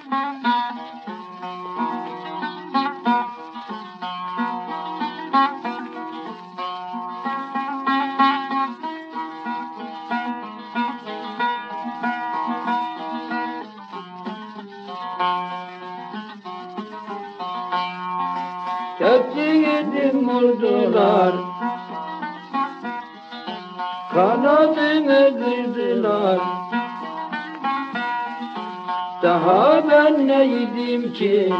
Köprüyüm vurdular, kanadımı kırdılar. Daha ben neydim ki?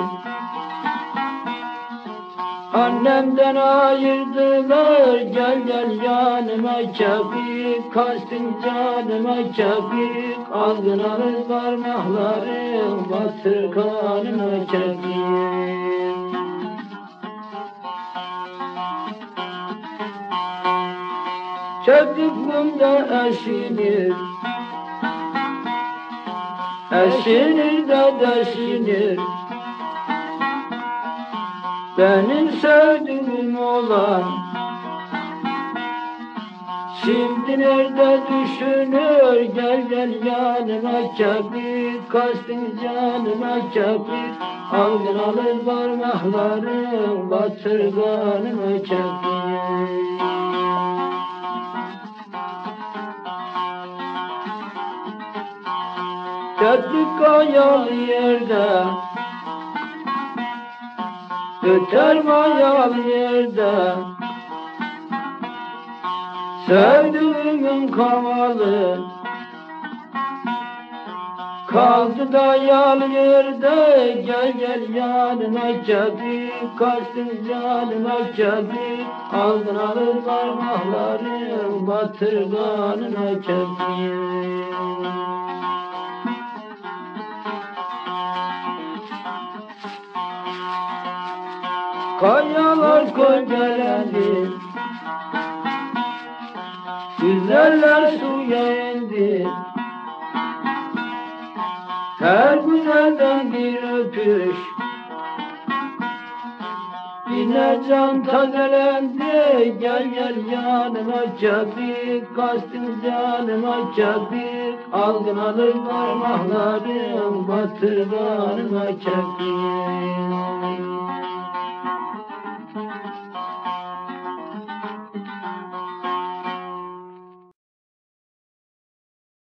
Annemden ayırdılar. Gel gel yanıma kepik, kastın canıma kepik. Aldın alır parmaklarım, batır kanıma kepik. Kepik kumda eşinir, eşinir de deşinir. Benim sevdiğim olan şimdi nerede düşünür? Gel gel yanıma kepik, kastın canıma kepik. Aldın alır parmaklarım, batır kanıma kepik. Kepik kayalı yerde, öter mayalı yerde. Sevdiğimin kavalı kaldı dayalı yerde. Gel gel yanıma kepik, kastın canıma kepik. Aldın alır parmaklarım, batır kanıma kepik. Kayalar gölgelendi, güzeller suya indi. Her güzelden bir öpüş, yine can tazelendi. Gel gel yanıma kepik, kastın canıma kepik. Aldın alır parmaklarım, batır kanıma kepik.